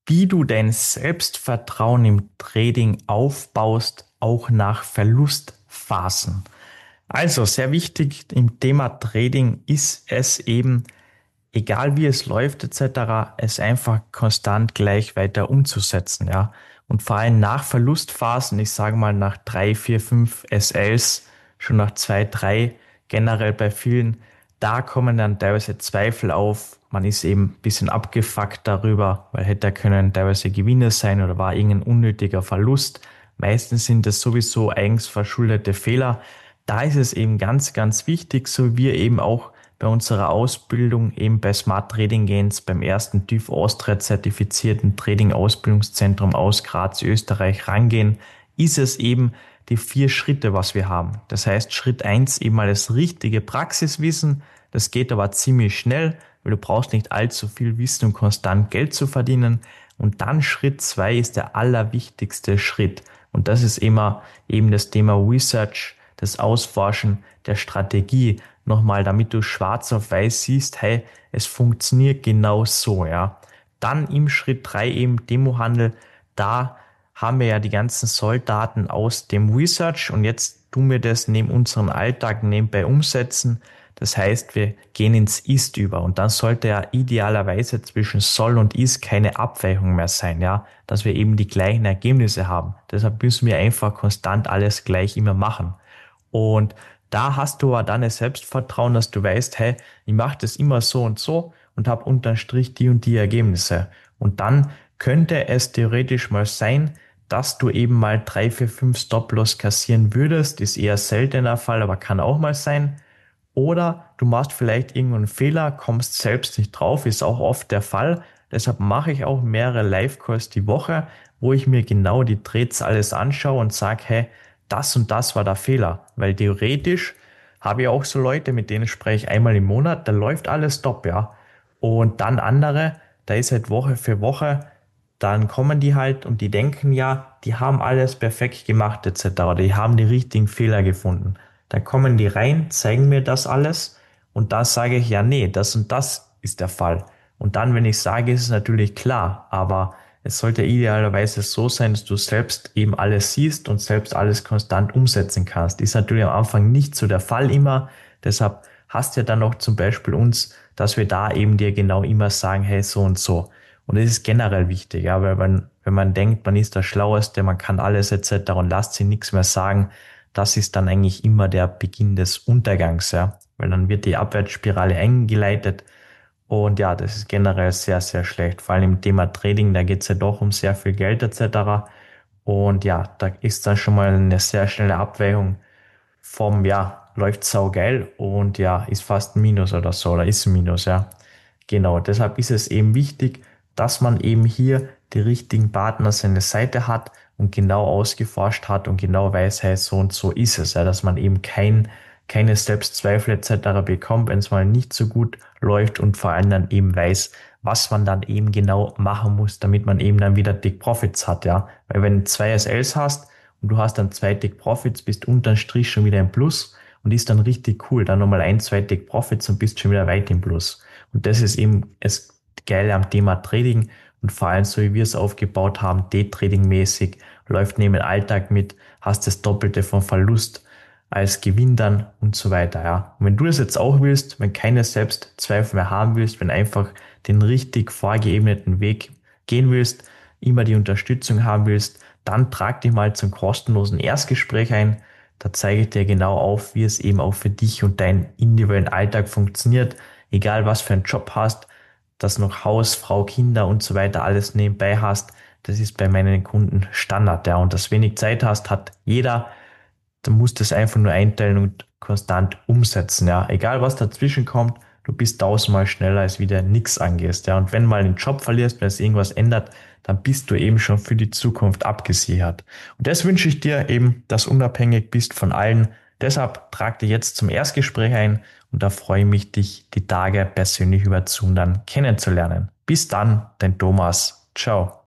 wie du dein Selbstvertrauen im Trading aufbaust, auch nach Verlustphasen. Also sehr wichtig im Thema Trading ist es eben, egal wie es läuft etc., es einfach konstant gleich weiter umzusetzen, ja. Und vor allem nach Verlustphasen, ich sage mal nach 3, 4, 5 SLs, schon nach 2, 3, generell bei vielen, da kommen dann teilweise Zweifel auf. Man ist eben ein bisschen abgefuckt darüber, weil hätte können teilweise Gewinne sein oder war irgendein unnötiger Verlust. Meistens sind es sowieso eigens verschuldete Fehler. Da ist es eben ganz, ganz wichtig, so wie wir eben auch bei unserer Ausbildung eben bei Smart Trading Gains beim ersten TÜV Austria zertifizierten Trading Ausbildungszentrum aus Graz, Österreich rangehen, ist es eben die 4 Schritte, was wir haben. Das heißt, Schritt eins eben mal das richtige Praxiswissen. Das geht aber ziemlich schnell, weil du brauchst nicht allzu viel Wissen, um konstant Geld zu verdienen. Und dann Schritt 2 ist der allerwichtigste Schritt. Und das ist immer eben das Thema Research, das Ausforschen der Strategie. Nochmal, damit du schwarz auf weiß siehst, hey, es funktioniert genau so, ja. Dann im Schritt 3 eben Demohandel, da haben wir ja die ganzen Solldaten aus dem Research und jetzt tun wir das neben unserem Alltag nebenbei umsetzen. Das heißt, wir gehen ins Ist über und dann sollte ja idealerweise zwischen Soll und Ist keine Abweichung mehr sein, ja, dass wir eben die gleichen Ergebnisse haben. Deshalb müssen wir einfach konstant alles gleich immer machen. Und da hast du aber dann ein Selbstvertrauen, dass du weißt, hey, ich mache das immer so und habe unterm Strich die und die Ergebnisse. Und dann könnte es theoretisch mal sein, dass du eben mal 3, 4, 5 Stop-Loss kassieren würdest. Ist eher seltener Fall, aber kann auch mal sein. Oder du machst vielleicht irgendeinen Fehler, kommst selbst nicht drauf, ist auch oft der Fall. Deshalb mache ich auch mehrere Live-Calls die Woche, wo ich mir genau die Trades alles anschaue und sage, hey, das und das war der Fehler. Weil theoretisch habe ich auch so Leute, mit denen spreche ich einmal im Monat, da läuft alles top, ja. Und dann andere, da ist halt Woche für Woche, dann kommen die halt und die denken ja, die haben alles perfekt gemacht etc. Die haben die richtigen Fehler gefunden. Dann kommen die rein, zeigen mir das alles und da sage ich ja, nee, das und das ist der Fall. Und dann, wenn ich sage, ist es natürlich klar, aber es sollte idealerweise so sein, dass du selbst eben alles siehst und selbst alles konstant umsetzen kannst. Ist natürlich am Anfang nicht so der Fall immer. Deshalb hast du ja dann noch zum Beispiel uns, dass wir da eben dir genau immer sagen, hey, so und so. Und das ist generell wichtig, ja, weil wenn man denkt, man ist der Schlaueste, man kann alles etc. und lasst sich nichts mehr sagen, das ist dann eigentlich immer der Beginn des Untergangs, ja, weil dann wird die Abwärtsspirale eingeleitet und ja, das ist generell sehr, sehr schlecht. Vor allem im Thema Trading, da geht es ja doch um sehr viel Geld etc. Und ja, da ist dann schon mal eine sehr schnelle Abweichung vom, ja, läuft saugeil und ja, ist fast ein Minus oder so, oder ist ein Minus, ja. Genau, deshalb ist es eben wichtig, dass man eben hier die richtigen Partner seine Seite hat und genau ausgeforscht hat und genau weiß, hey, so und so ist es, ja, dass man eben keine Selbstzweifel etc. bekommt, wenn es mal nicht so gut läuft und vor allem dann eben weiß, was man dann eben genau machen muss, damit man eben dann wieder Take Profits hat, ja. Weil wenn du 2 SLs hast und du hast dann 2 Take Profits, bist unterm Strich schon wieder im Plus und ist dann richtig cool. Dann nochmal 1, 2 Take Profits und bist schon wieder weit im Plus. Und das ist eben das Geile am Thema Trading und vor allem so wie wir es aufgebaut haben, Day-Trading-mäßig, läuft neben dem Alltag mit, hast das Doppelte von Verlust als Gewinn dann und so weiter, ja. Und wenn du das jetzt auch willst, wenn keine Selbstzweifel mehr haben willst, wenn einfach den richtig vorgeebneten Weg gehen willst, immer die Unterstützung haben willst, dann trag dich mal zum kostenlosen Erstgespräch ein. Da zeige ich dir genau auf, wie es eben auch für dich und deinen individuellen Alltag funktioniert, egal was für einen Job hast, dass noch Haus, Frau, Kinder und so weiter alles nebenbei hast. Das ist bei meinen Kunden Standard, ja. Und dass wenig Zeit hast, hat jeder. Du musst es einfach nur einteilen und konstant umsetzen, ja. Egal was dazwischen kommt, du bist tausendmal schneller, als wieder nix angehst, ja. Und wenn mal den Job verlierst, wenn es irgendwas ändert, dann bist du eben schon für die Zukunft abgesichert. Und das wünsche ich dir eben, dass du unabhängig bist von allen. Deshalb trag dich jetzt zum Erstgespräch ein und da freue ich mich, dich die Tage persönlich über Zoom dann kennenzulernen. Bis dann, dein Thomas. Ciao.